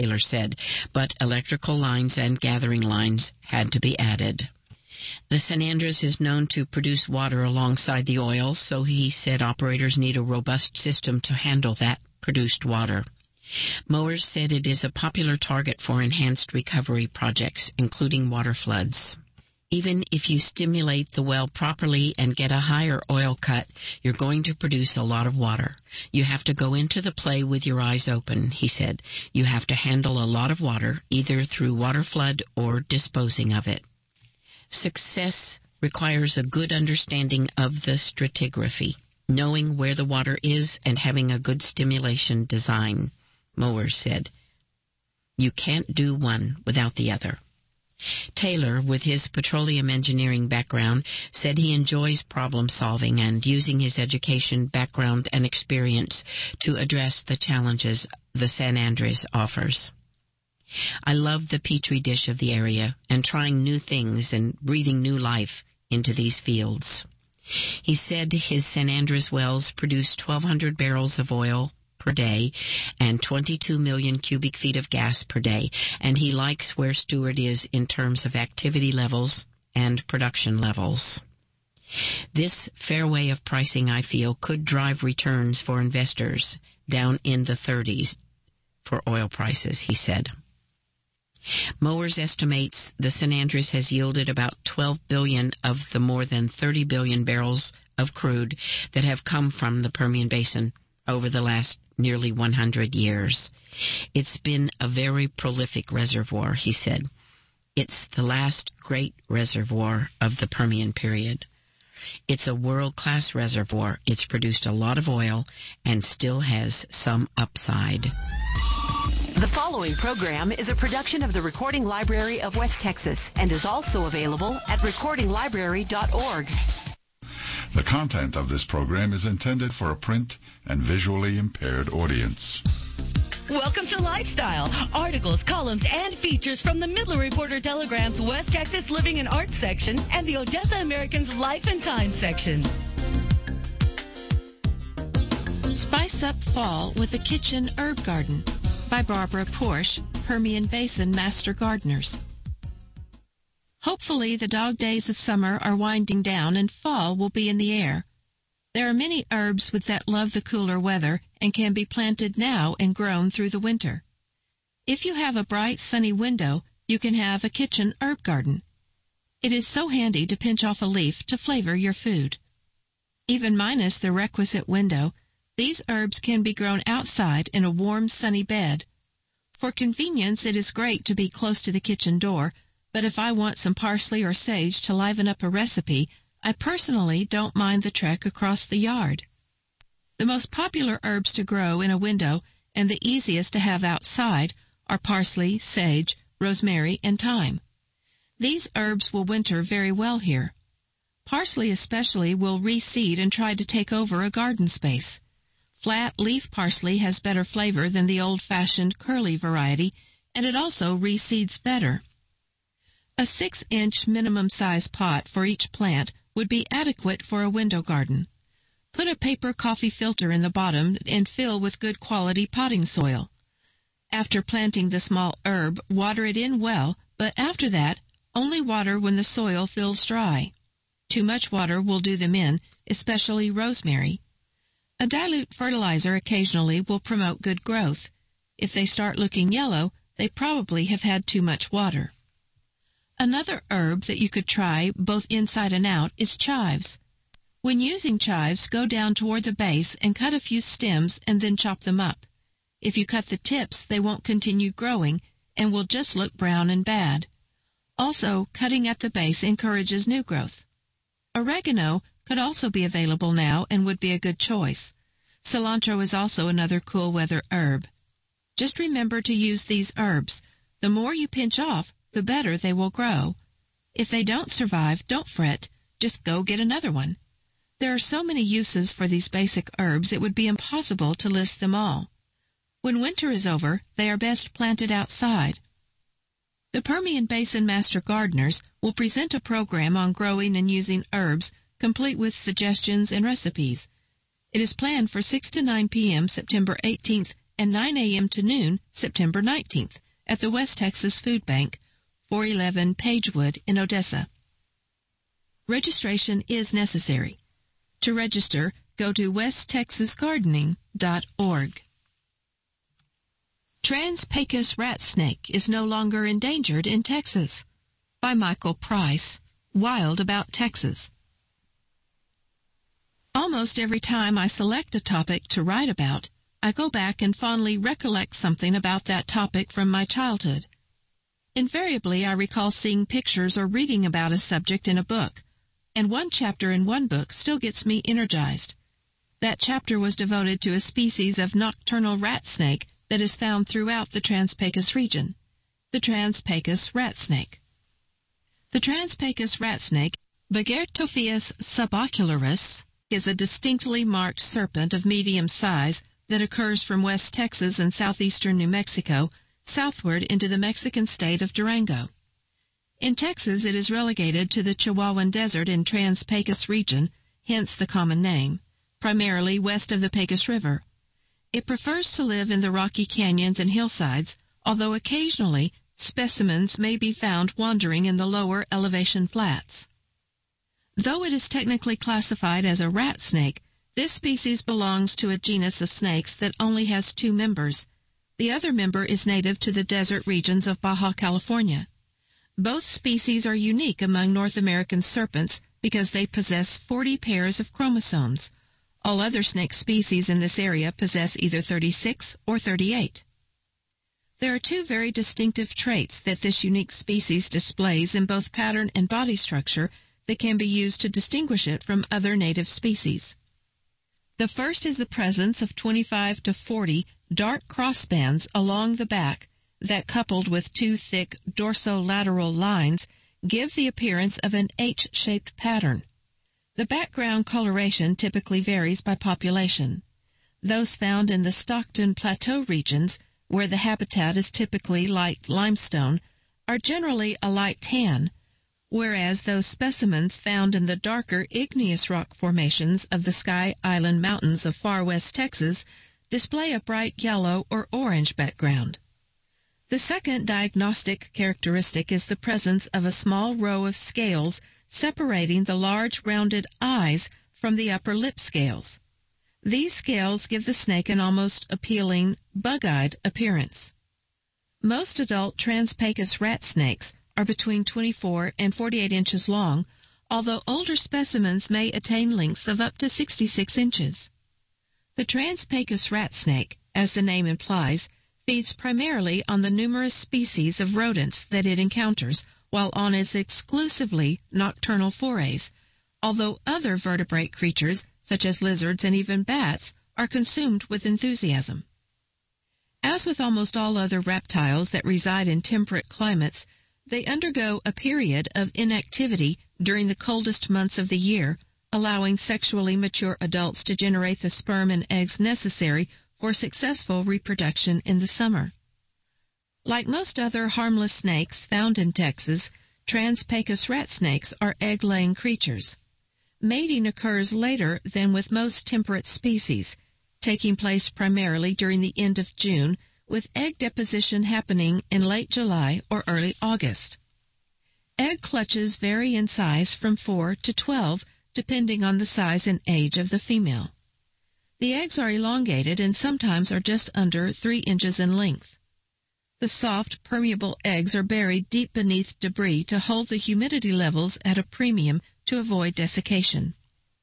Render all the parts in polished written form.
Taylor said, but electrical lines and gathering lines had to be added. The San Andres is known to produce water alongside the oil, so he said operators need a robust system to handle that produced water. Mowers said it is a popular target for enhanced recovery projects, including water floods. Even if you stimulate the well properly and get a higher oil cut, you're going to produce a lot of water. You have to go into the play with your eyes open, he said. You have to handle a lot of water, either through water flood or disposing of it. Success requires a good understanding of the stratigraphy, knowing where the water is and having a good stimulation design, Mowers said. You can't do one without the other. Taylor, with his petroleum engineering background, said he enjoys problem solving and using his education, background, and experience to address the challenges the San Andres offers. I love the petri dish of the area and trying new things and breathing new life into these fields. He said his San Andres wells produce 1,200 barrels of oil per day and 22 million cubic feet of gas per day, and he likes where Stewart is in terms of activity levels and production levels. This fair way of pricing, I feel, could drive returns for investors down in the 30s for oil prices, he said. Mowers estimates the San Andres has yielded about 12 billion of the more than 30 billion barrels of crude that have come from the Permian Basin over the last nearly 100 years. It's been a very prolific reservoir, he said. It's the last great reservoir of the Permian period. It's a world-class reservoir. It's produced a lot of oil and still has some upside. The following program is a production of the Recording Library of West Texas and is also available at recordinglibrary.org. The content of this program is intended for a print and visually impaired audience. Welcome to Lifestyle. Articles, columns, and features from the Midland Reporter-Telegram's West Texas Living and Arts section and the Odessa American's Life and Times section. Spice up fall with a kitchen herb garden by Barbara Porsche, Permian Basin Master Gardeners. Hopefully the dog days of summer are winding down and fall will be in the air. There are many herbs that love the cooler weather and can be planted now and grown through the winter. If you have a bright, sunny window, you can have a kitchen herb garden. It is so handy to pinch off a leaf to flavor your food. Even minus the requisite window, these herbs can be grown outside in a warm, sunny bed. For convenience, it is great to be close to the kitchen door, but if I want some parsley or sage to liven up a recipe, I personally don't mind the trek across the yard. The most popular herbs to grow in a window and the easiest to have outside are parsley, sage, rosemary, and thyme. These herbs will winter very well here. Parsley especially will reseed and try to take over a garden space. Flat leaf parsley has better flavor than the old-fashioned curly variety, and it also reseeds better. A 6-inch minimum size pot for each plant would be adequate for a window garden. Put a paper coffee filter in the bottom and fill with good quality potting soil. After planting the small herb, water it in well, but after that, only water when the soil feels dry. Too much water will do them in, especially rosemary. A dilute fertilizer occasionally will promote good growth. If they start looking yellow, they probably have had too much water. Another herb that you could try both inside and out is chives. When using chives, go down toward the base and cut a few stems and then chop them up. If you cut the tips, they won't continue growing and will just look brown and bad. Also, cutting at the base encourages new growth. Oregano could also be available now and would be a good choice. Cilantro is also another cool weather herb. Just remember to use these herbs. The more you pinch off, the better they will grow. If they don't survive, don't fret. Just go get another one. There are so many uses for these basic herbs it would be impossible to list them all. When winter is over, they are best planted outside. The Permian Basin Master Gardeners will present a program on growing and using herbs, complete with suggestions and recipes. It is planned for 6 to 9 p.m. September 18th and 9 a.m. to noon, September 19th, at the West Texas Food Bank, 411 Pagewood in Odessa. Registration is necessary. To register, go to westtexasgardening.org. Trans-Pecos rat snake is no longer endangered in Texas. By Michael Price, Wild About Texas. Almost every time I select a topic to write about, I go back and fondly recollect something about that topic from my childhood. Invariably, I recall seeing pictures or reading about a subject in a book, and one chapter in one book still gets me energized. That chapter was devoted to a species of nocturnal rat snake that is found throughout the Trans-Pecos region, the Trans-Pecos rat snake. The Trans-Pecos rat snake, Bagertophius subocularis, is a distinctly marked serpent of medium size that occurs from West Texas and southeastern New Mexico southward into the Mexican state of Durango. In Texas, it is relegated to the Chihuahuan Desert in Trans-Pecos region, hence the common name, primarily west of the Pecos River. It prefers to live in the rocky canyons and hillsides, although occasionally specimens may be found wandering in the lower elevation flats. Though it is technically classified as a rat snake, this species belongs to a genus of snakes that only has 2 members. The other member is native to the desert regions of Baja California. Both species are unique among North American serpents because they possess 40 pairs of chromosomes. All other snake species in this area possess either 36 or 38. There are 2 very distinctive traits that this unique species displays in both pattern and body structure that can be used to distinguish it from other native species. The first is the presence of 25 to 40 dark crossbands along the back that, coupled with 2 thick dorsolateral lines, give the appearance of an H-shaped pattern. The background coloration typically varies by population. Those found in the Stockton Plateau regions, where the habitat is typically light limestone, are generally a light tan, whereas those specimens found in the darker igneous rock formations of the Sky Island Mountains of far west Texas display a bright yellow or orange background. The second diagnostic characteristic is the presence of a small row of scales separating the large rounded eyes from the upper lip scales. These scales give the snake an almost appealing, bug-eyed appearance. Most adult Trans-Pecos rat snakes are between 24 and 48 inches long, although older specimens may attain lengths of up to 66 inches. The Trans-Pecos rat snake, as the name implies, feeds primarily on the numerous species of rodents that it encounters while on its exclusively nocturnal forays, although other vertebrate creatures, such as lizards and even bats, are consumed with enthusiasm. As with almost all other reptiles that reside in temperate climates, they undergo a period of inactivity during the coldest months of the year, allowing sexually mature adults to generate the sperm and eggs necessary for successful reproduction in the summer. Like most other harmless snakes found in Texas, Trans-Pecos rat snakes are egg-laying creatures. Mating occurs later than with most temperate species, taking place primarily during the end of June, with egg deposition happening in late July or early August. Egg clutches vary in size from 4 to 12, depending on the size and age of the female. The eggs are elongated and sometimes are just under 3 inches in length. The soft, permeable eggs are buried deep beneath debris to hold the humidity levels at a premium to avoid desiccation.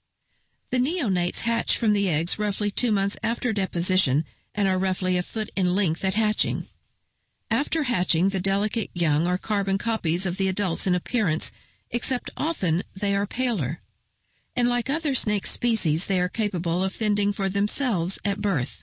The neonates hatch from the eggs roughly 2 months after deposition and are roughly a foot in length at hatching. After hatching, the delicate young are carbon copies of the adults in appearance, except often they are paler. And like other snake species, they are capable of fending for themselves at birth.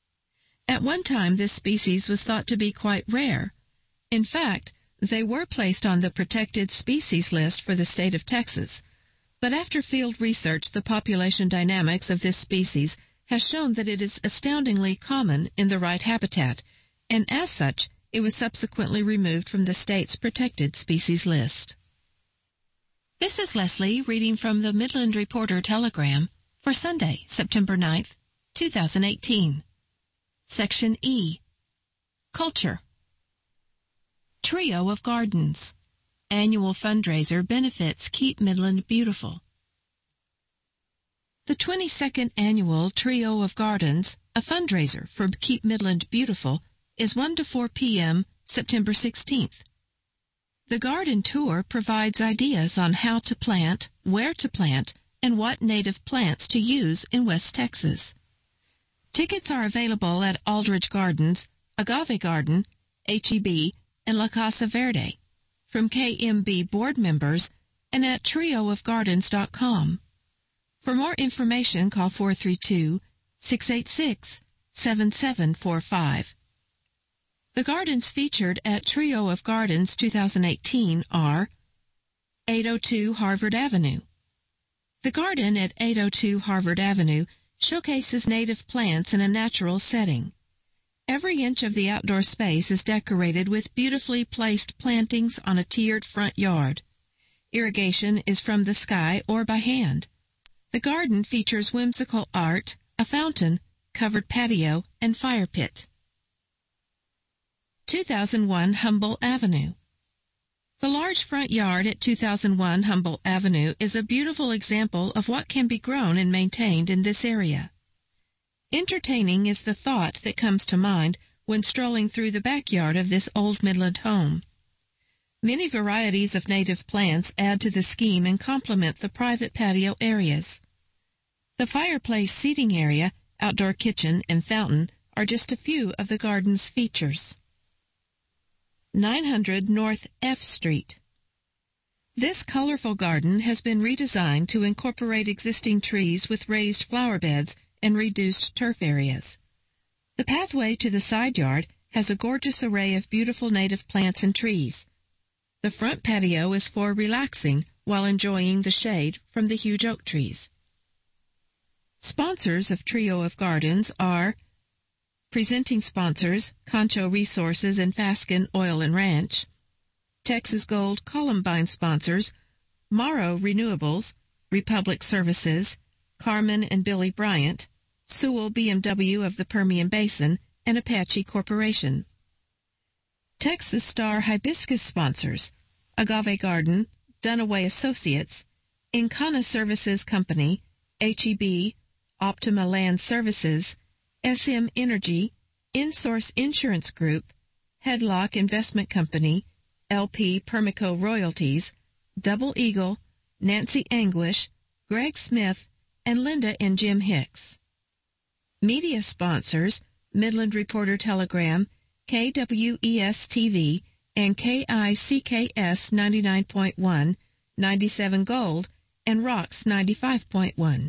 At one time, this species was thought to be quite rare. In fact, they were placed on the protected species list for the state of Texas. But after field research, the population dynamics of this species has shown that it is astoundingly common in the right habitat, and as such, it was subsequently removed from the state's protected species list. This is Leslie reading from the Midland Reporter Telegram for Sunday, September 9th, 2018. Section E. Culture. Trio of Gardens. Annual fundraiser benefits Keep Midland Beautiful. The 22nd Annual Trio of Gardens, a fundraiser for Keep Midland Beautiful, is 1 to 4 p.m. September 16th. The garden tour provides ideas on how to plant, where to plant, and what native plants to use in West Texas. Tickets are available at Aldridge Gardens, Agave Garden, H-E-B, and La Casa Verde, from KMB board members, and at trioofgardens.com. For more information, call 432-686-7745. The gardens featured at Trio of Gardens 2018 are 802 Harvard Avenue. The garden at 802 Harvard Avenue showcases native plants in a natural setting. Every inch of the outdoor space is decorated with beautifully placed plantings on a tiered front yard. Irrigation is from the sky or by hand. The garden features whimsical art, a fountain, covered patio, and fire pit. 2001 Humboldt Avenue. The large front yard at 2001 Humboldt Avenue is a beautiful example of what can be grown and maintained in this area. Entertaining is the thought that comes to mind when strolling through the backyard of this old Midland home. Many varieties of native plants add to the scheme and complement the private patio areas. The fireplace seating area, outdoor kitchen, and fountain are just a few of the garden's features. 900 North F Street. This colorful garden has been redesigned to incorporate existing trees with raised flower beds and reduced turf areas. The pathway to the side yard has a gorgeous array of beautiful native plants and trees. The front patio is for relaxing while enjoying the shade from the huge oak trees. Sponsors of Trio of Gardens are presenting sponsors, Concho Resources and Fasken Oil and Ranch. Texas Gold Columbine sponsors, Morrow Renewables, Republic Services, Carmen and Billy Bryant, Sewell BMW of the Permian Basin, and Apache Corporation. Texas Star Hibiscus sponsors, Agave Garden, Dunaway Associates, Encana Services Company, H-E-B, Optima Land Services, SM Energy, InSource Insurance Group, Headlock Investment Company, LP Permico Royalties, Double Eagle, Nancy Anguish, Greg Smith, and Linda and Jim Hicks. Media sponsors, Midland Reporter Telegram, KWES-TV, and KICKS 99.1, 97 Gold, and Rocks 95.1.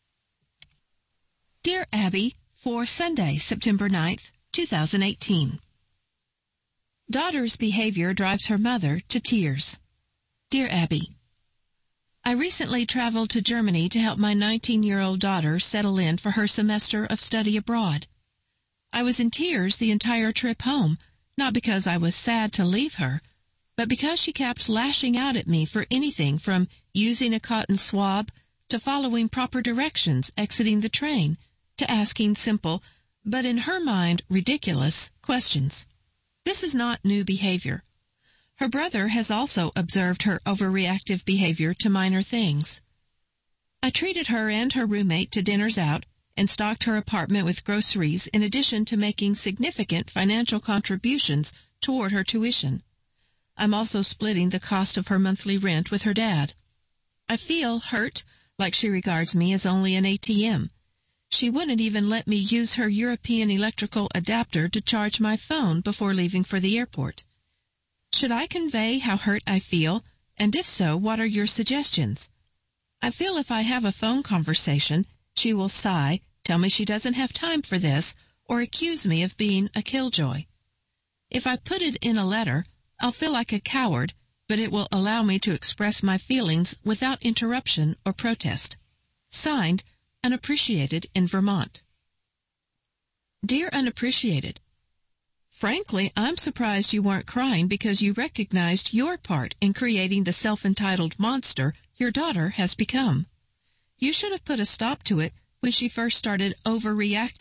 Dear Abby, for Sunday, September 9th, 2018. Daughter's behavior drives her mother to tears. Dear Abby, I recently traveled to Germany to help my 19-year-old daughter settle in for her semester of study abroad. I was in tears the entire trip home, not because I was sad to leave her, but because she kept lashing out at me for anything from using a cotton swab to following proper directions exiting the train to asking simple, but in her mind ridiculous, questions. This is not new behavior. Her brother has also observed her overreactive behavior to minor things. I treated her and her roommate to dinners out and stocked her apartment with groceries in addition to making significant financial contributions toward her tuition. I'm also splitting the cost of her monthly rent with her dad. I feel hurt, like she regards me as only an ATM. She wouldn't even let me use her European electrical adapter to charge my phone before leaving for the airport. Should I convey how hurt I feel, and if so, what are your suggestions? I feel if I have a phone conversation, she will sigh, tell me she doesn't have time for this, or accuse me of being a killjoy. If I put it in a letter, I'll feel like a coward, but it will allow me to express my feelings without interruption or protest. Signed, Unappreciated in Vermont. Dear Unappreciated, frankly, I'm surprised you weren't crying because you recognized your part in creating the self-entitled monster your daughter has become. You should have put a stop to it when she first started overreacting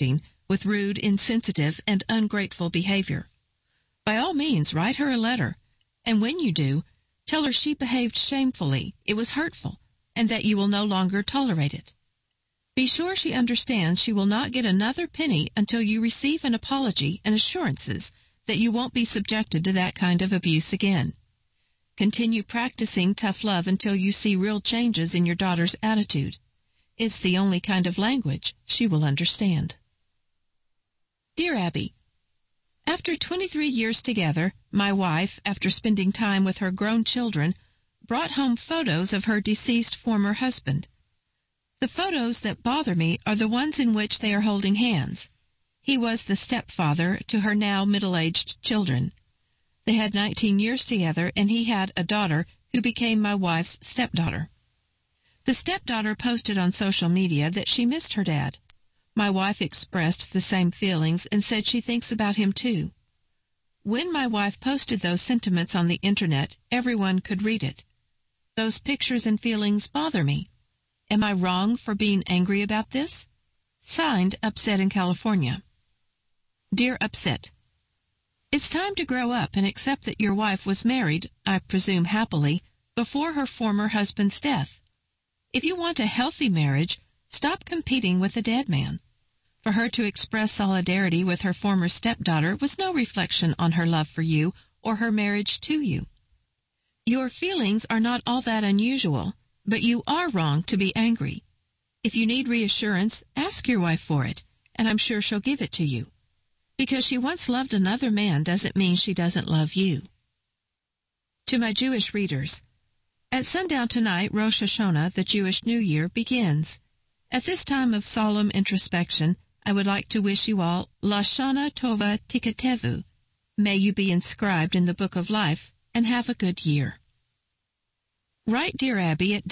with rude, insensitive, and ungrateful behavior. By all means, write her a letter, and when you do, tell her she behaved shamefully, it was hurtful, and that you will no longer tolerate it. Be sure she understands she will not get another penny until you receive an apology and assurances that you won't be subjected to that kind of abuse again. Continue practicing tough love until you see real changes in your daughter's attitude. It's the only kind of language she will understand. Dear Abby, after 23 years together, my wife, after spending time with her grown children, brought home photos of her deceased former husband. The photos that bother me are the ones in which they are holding hands. He was the stepfather to her now middle-aged children. They had 19 years together, and he had a daughter who became my wife's stepdaughter. The stepdaughter posted on social media that she missed her dad. My wife expressed the same feelings and said she thinks about him too. When my wife posted those sentiments on the internet, everyone could read it. Those pictures and feelings bother me. Am I wrong for being angry about this? Signed, Upset in California. Dear Upset, it's time to grow up and accept that your wife was married, I presume happily, before her former husband's death. If you want a healthy marriage, stop competing with a dead man. For her to express solidarity with her former stepdaughter was no reflection on her love for you or her marriage to you. Your feelings are not all that unusual, but you are wrong to be angry. If you need reassurance, ask your wife for it, and I'm sure she'll give it to you. Because she once loved another man doesn't mean she doesn't love you. To my Jewish readers, at sundown tonight, Rosh Hashanah, the Jewish New Year, begins. At this time of solemn introspection, I would like to wish you all Lashana Tova Tikatevu. May you be inscribed in the Book of Life, and have a good year. Write Dear Abby at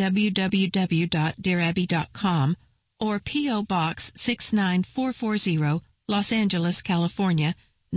www.dearabby.com or P.O. Box 69440, Los Angeles, California,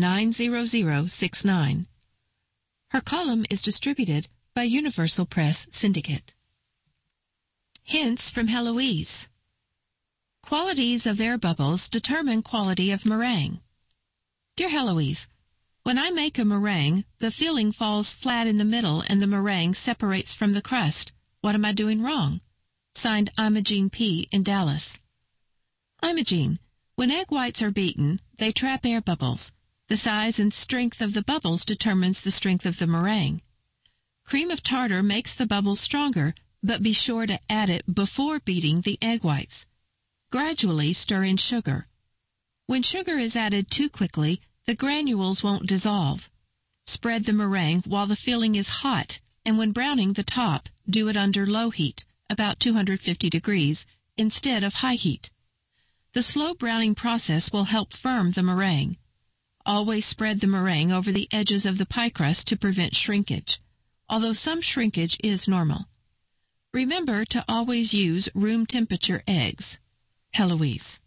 90069. Her column is distributed by Universal Press Syndicate. Hints from Heloise. Qualities of air bubbles determine quality of meringue. Dear Heloise, when I make a meringue, the filling falls flat in the middle and the meringue separates from the crust. What am I doing wrong? Signed, Imogene P. in Dallas. Imogene, when egg whites are beaten, they trap air bubbles. The size and strength of the bubbles determines the strength of the meringue. Cream of tartar makes the bubbles stronger, but be sure to add it before beating the egg whites. Gradually stir in sugar. When sugar is added too quickly, the granules won't dissolve. Spread the meringue while the filling is hot, and when browning the top, do it under low heat, about 250 degrees, instead of high heat. The slow browning process will help firm the meringue. Always spread the meringue over the edges of the pie crust to prevent shrinkage, although some shrinkage is normal. Remember to always use room temperature eggs. Heloise.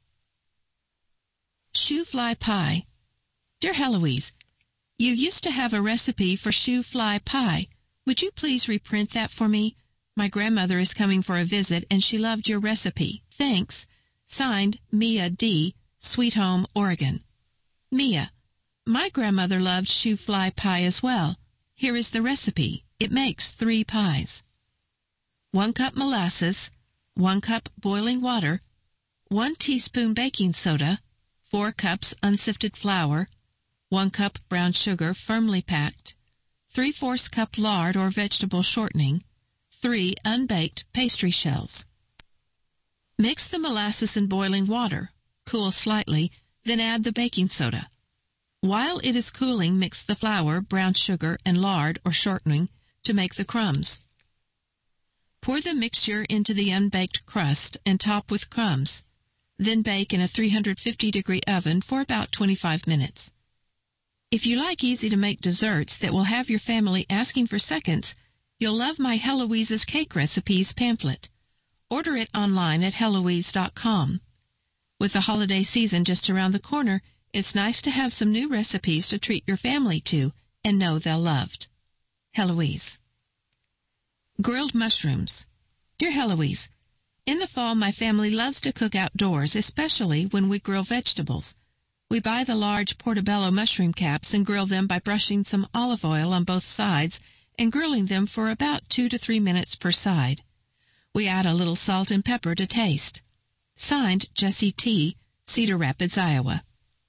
Shoe fly pie. Dear Heloise, you used to have a recipe for shoe fly pie. Would you please reprint that for me? My grandmother is coming for a visit, and she loved your recipe. Thanks. Signed, Mia D., Sweet Home, Oregon. Mia, my grandmother loved shoe fly pie as well. Here is the recipe. It makes 3 pies. 1 cup molasses, 1 cup boiling water, 1 teaspoon baking soda, 4 cups unsifted flour, 1 cup brown sugar firmly packed, 3/4 cup lard or vegetable shortening, 3 unbaked pastry shells. Mix the molasses in boiling water. Cool slightly, then add the baking soda. While it is cooling, mix the flour, brown sugar, and lard or shortening to make the crumbs. Pour the mixture into the unbaked crust and top with crumbs. Then bake in a 350-degree oven for about 25 minutes. If you like easy-to-make desserts that will have your family asking for seconds, you'll love my Heloise's Cake Recipes pamphlet. Order it online at Heloise.com. With the holiday season just around the corner, it's nice to have some new recipes to treat your family to and know they'll loved. Heloise. Grilled mushrooms. Dear Heloise, in the fall my family loves to cook outdoors, especially when we grill vegetables. We buy the large portobello mushroom caps and grill them by brushing some olive oil on both sides and grilling them for about 2 to 3 minutes per side. We add a little salt and pepper to taste. Signed, Jesse T., Cedar Rapids, Iowa.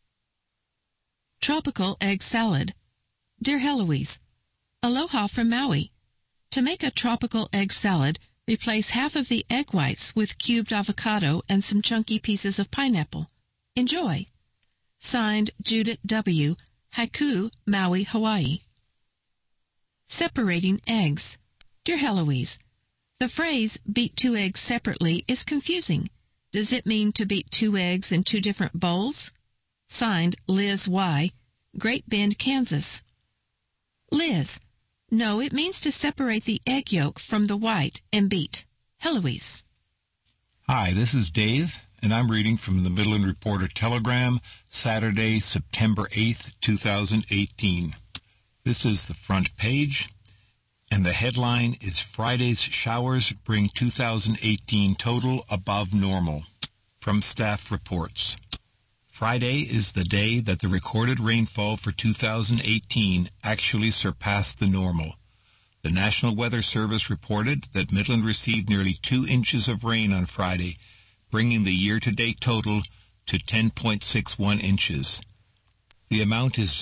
Tropical Egg Salad. Dear Heloise, aloha from Maui. To make a tropical egg salad, replace half of the egg whites with cubed avocado and some chunky pieces of pineapple. Enjoy. Signed, Judith W., Haiku, Maui, Hawaii. Separating eggs. Dear Heloise, the phrase beat 2 eggs separately is confusing. Does it mean to beat 2 eggs in 2 different bowls? Signed, Liz Y., Great Bend, Kansas. Liz, no, it means to separate the egg yolk from the white and beat. Heloise. Hi, this is Dave, and I'm reading from the Midland Reporter Telegram, Saturday, September 8th, 2018. This is the front page, and the headline is Friday's showers bring 2018 total above normal. From staff reports. Friday is the day that the recorded rainfall for 2018 actually surpassed the normal. The National Weather Service reported that Midland received nearly 2 inches of rain on Friday, bringing the year-to-date total to 10.61 inches. The amount is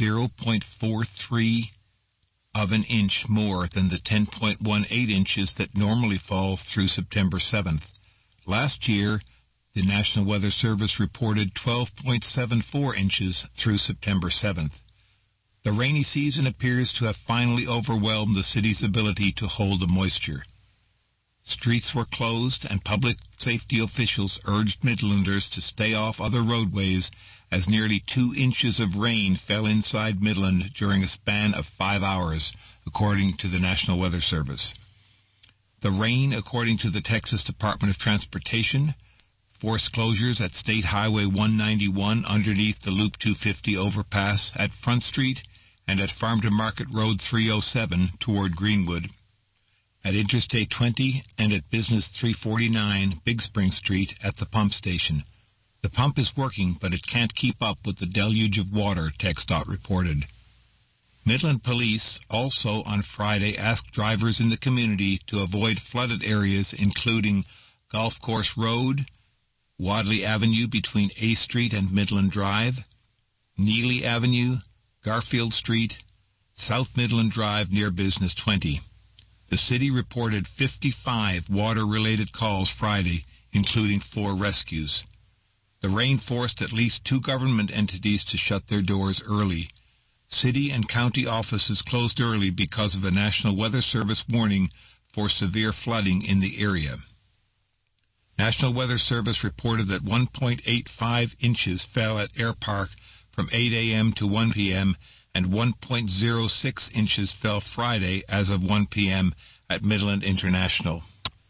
0.43 of an inch more than the 10.18 inches that normally falls through September 7th. Last year, the National Weather Service reported 12.74 inches through September 7th. The rainy season appears to have finally overwhelmed the city's ability to hold the moisture. Streets were closed, and public safety officials urged Midlanders to stay off other roadways as nearly 2 inches of rain fell inside Midland during a span of 5 hours, according to the National Weather Service. The rain, according to the Texas Department of Transportation, forced closures at State Highway 191 underneath the Loop 250 overpass at Front Street and at Farm to Market Road 307 toward Greenwood, at Interstate 20 and at Business 349 Big Spring Street at the pump station. The pump is working, but it can't keep up with the deluge of water, TxDOT reported. Midland Police also on Friday asked drivers in the community to avoid flooded areas including Golf Course Road, Wadley Avenue between A Street and Midland Drive, Neely Avenue, Garfield Street, South Midland Drive near Business 20. The city reported 55 water-related calls Friday, including 4 rescues. The rain forced at least 2 government entities to shut their doors early. City and county offices closed early because of a National Weather Service warning for severe flooding in the area. National Weather Service reported that 1.85 inches fell at Air Park from 8 a.m. to 1 p.m., and 1.06 inches fell Friday as of 1 p.m. at Midland International.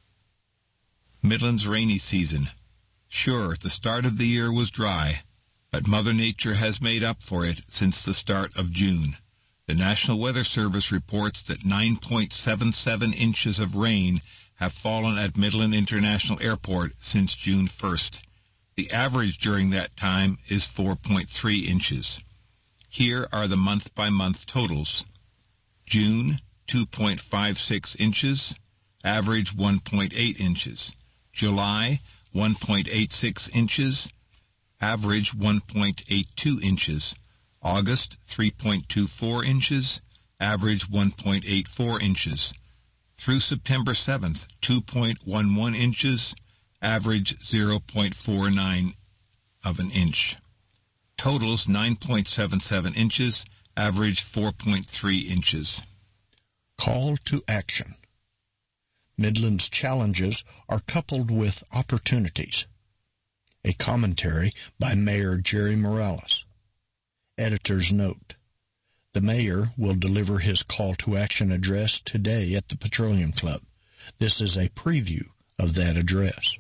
Midland's rainy season. Sure, the start of the year was dry, but Mother Nature has made up for it since the start of June. The National Weather Service reports that 9.77 inches of rain have fallen at Midland International Airport since June 1st. The average during that time is 4.3 inches. Here are the month-by-month totals. June, 2.56 inches, average 1.8 inches. July, 1.86 inches, average 1.82 inches. August, 3.24 inches, average 1.84 inches. Through September 7th, 2.11 inches, average 0.49 of an inch. Totals 9.77 inches, average 4.3 inches. Call to action. Midland's challenges are coupled with opportunities. A commentary by Mayor Jerry Morales. Editor's note. The mayor will deliver his call to action address today at the Petroleum Club. This is a preview of that address.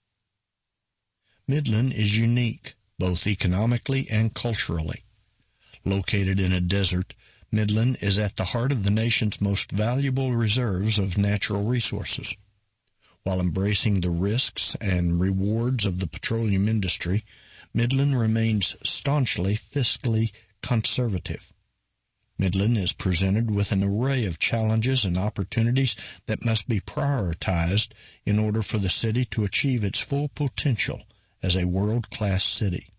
Midland is unique, both economically and culturally. Located in a desert, Midland is at the heart of the nation's most valuable reserves of natural resources. While embracing the risks and rewards of the petroleum industry, Midland remains staunchly fiscally conservative. Midland is presented with an array of challenges and opportunities that must be prioritized in order for the city to achieve its full potential as a world-class city.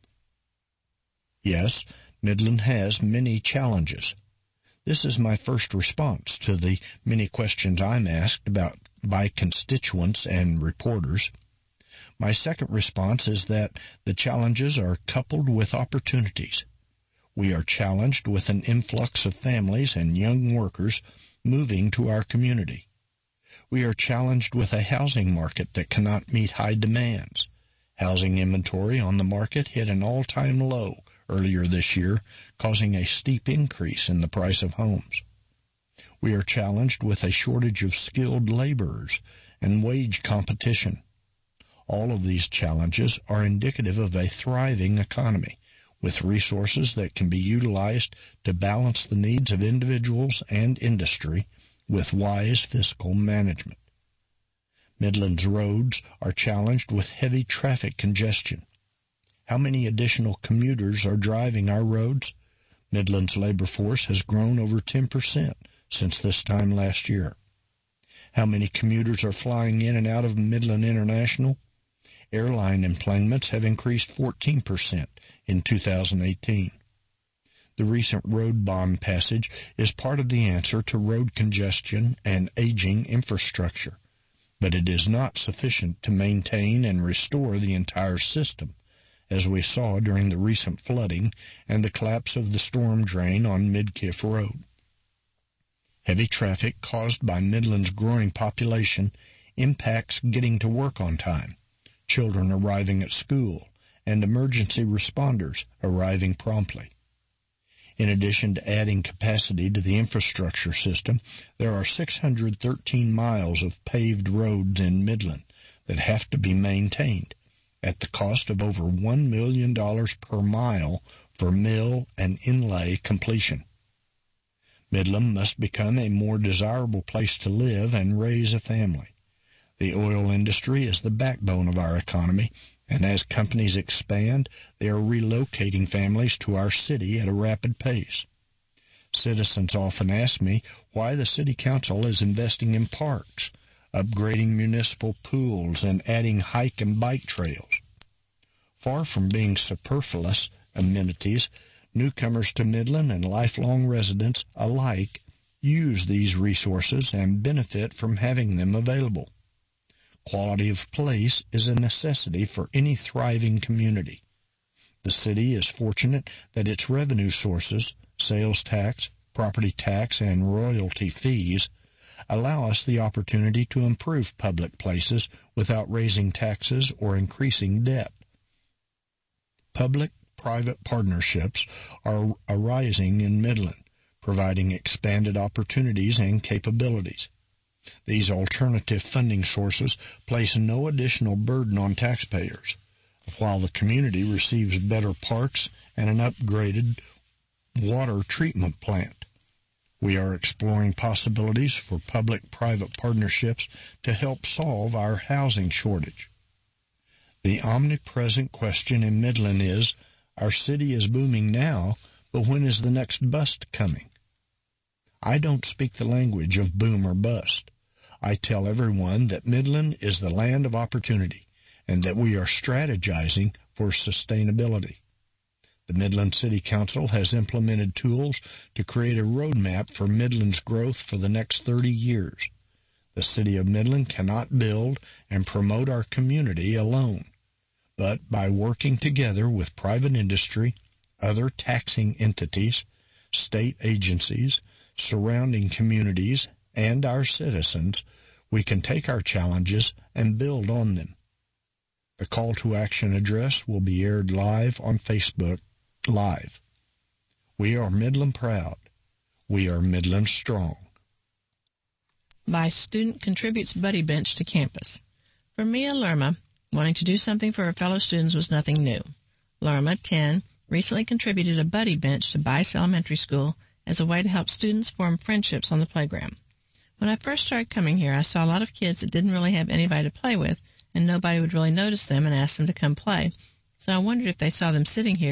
Yes, Midland has many challenges. This is my first response to the many questions I'm asked about by constituents and reporters. My second response is that the challenges are coupled with opportunities. We are challenged with an influx of families and young workers moving to our community. We are challenged with a housing market that cannot meet high demands. Housing inventory on the market hit an all-time low earlier this year, causing a steep increase in the price of homes. We are challenged with a shortage of skilled laborers and wage competition. All of these challenges are indicative of a thriving economy, with resources that can be utilized to balance the needs of individuals and industry with wise fiscal management. Midland's roads are challenged with heavy traffic congestion. How many additional commuters are driving our roads? Midland's labor force has grown over 10% since this time last year. How many commuters are flying in and out of Midland International? Airline enplanements have increased 14% in 2018. The recent road bond passage is part of the answer to road congestion and aging infrastructure, but it is not sufficient to maintain and restore the entire system, as we saw during the recent flooding and the collapse of the storm drain on Midkiff Road. Heavy traffic caused by Midland's growing population impacts getting to work on time, children arriving at school, and emergency responders arriving promptly. In addition to adding capacity to the infrastructure system, there are 613 miles of paved roads in Midland that have to be maintained at the cost of over $1 million per mile for mill and inlay completion. Midland must become a more desirable place to live and raise a family. The oil industry is the backbone of our economy, and as companies expand, they are relocating families to our city at a rapid pace. Citizens often ask me why the City Council is investing in parks, upgrading municipal pools, and adding hike and bike trails. Far from being superfluous amenities, newcomers to Midland and lifelong residents alike use these resources and benefit from having them available. Quality of place is a necessity for any thriving community. The city is fortunate that its revenue sources, sales tax, property tax, and royalty fees, allow us the opportunity to improve public places without raising taxes or increasing debt. Public-private partnerships are arising in Midland, providing expanded opportunities and capabilities. These alternative funding sources place no additional burden on taxpayers, while the community receives better parks and an upgraded water treatment plant. We are exploring possibilities for public-private partnerships to help solve our housing shortage. The omnipresent question in Midland is, our city is booming now, but when is the next bust coming? I don't speak the language of boom or bust. I tell everyone that Midland is the land of opportunity and that we are strategizing for sustainability. The Midland City Council has implemented tools to create a roadmap for Midland's growth for the next 30 years. The City of Midland cannot build and promote our community alone, but by working together with private industry, other taxing entities, state agencies, surrounding communities, and our citizens, we can take our challenges and build on them. The call to action address will be aired live on Facebook Live. We are Midland proud. We are Midland strong. By student contributes buddy bench to campus. For Mia Lerma, wanting to do something for her fellow students was nothing new. Lerma, 10, recently contributed a buddy bench to Bice Elementary School as a way to help students form friendships on the playground. When I first started coming here, I saw a lot of kids that didn't really have anybody to play with, and nobody would really notice them and ask them to come play. So I wondered if they saw them sitting here